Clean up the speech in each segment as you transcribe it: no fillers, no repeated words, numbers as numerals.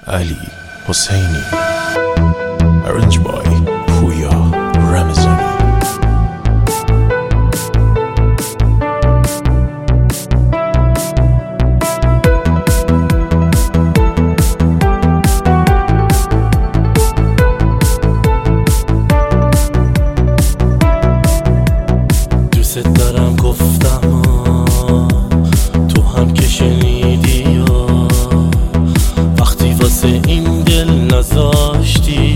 Ali Hosseini. Arranged by Puya Ramazani. دوست دارم گفتم تو هم که شنیدی وقتی واسه این دل نذاشتی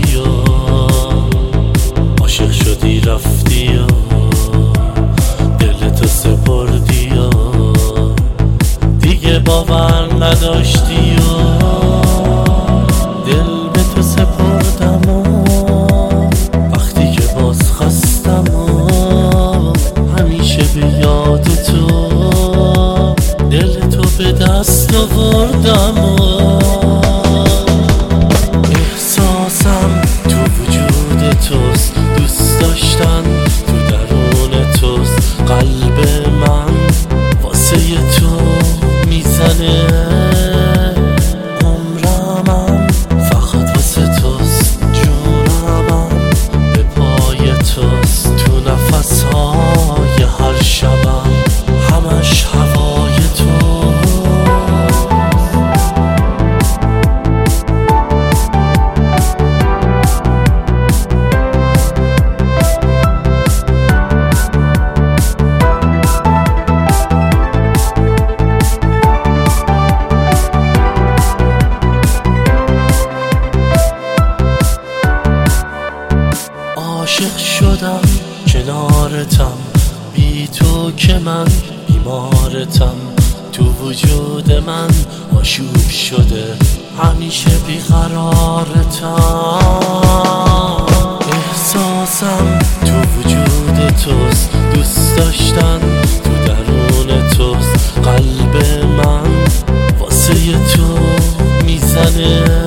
عاشق شدی رفتی دلتو سپردی دیگه باور نداشتی دل به تو سپردم وقتی که باز خواستم همیشه به یاد تو دل تو به دست آوردم احساسم تو وجود توست، دوست داشتن تو درون توست، قلب من واسه تو میزنه، عمرم فقط واسه توست، جونم به پای توست، تو نفسهای هر شبم همش هوای تو. عاشق شدم کنارتم، بی تو که من بیمارتم، تو وجود من آشوب شده همیشه بیقرارتم، احساسم تو وجود توست، دوست داشتن تو درون توست، قلب من واسه تو میزنه،